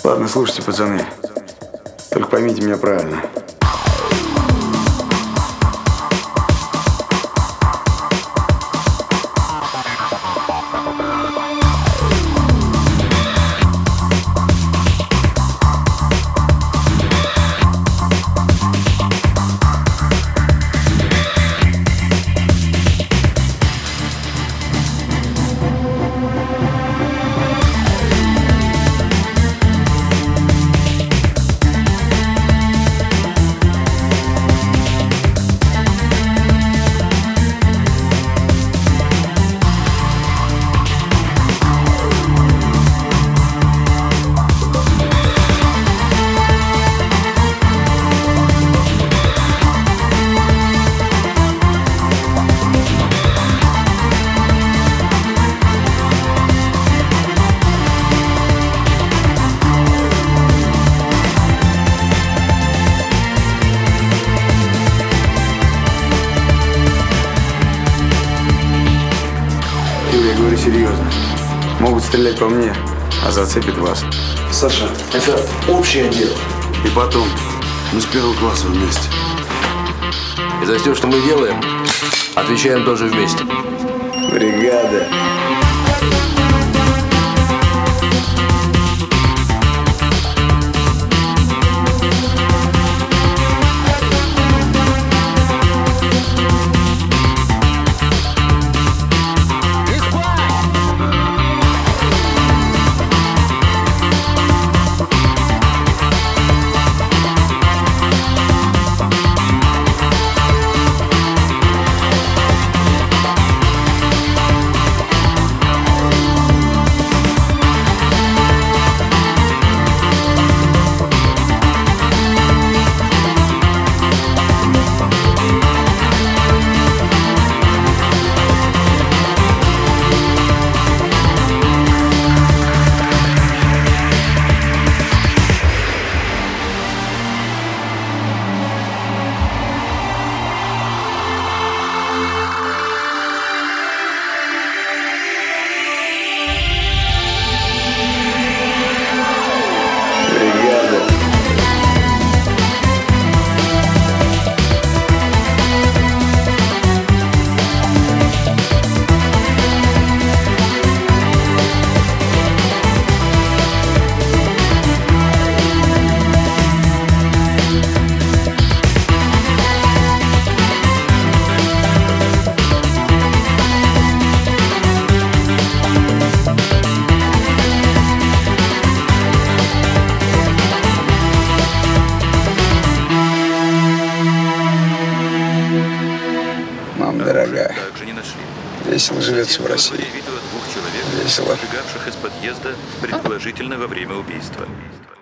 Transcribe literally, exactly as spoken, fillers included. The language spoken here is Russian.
Ладно, слушайте, пацаны. Только поймите меня правильно. Я говорю серьезно. Могут стрелять по мне, а зацепит вас. Саша, это общее дело. И потом, мы с первого класса вместе. И за все, что мы делаем, отвечаем тоже вместе. Бригада. Мама дорогая, весело живется в России. Весело. Из подъезда, предположительно во время убийства.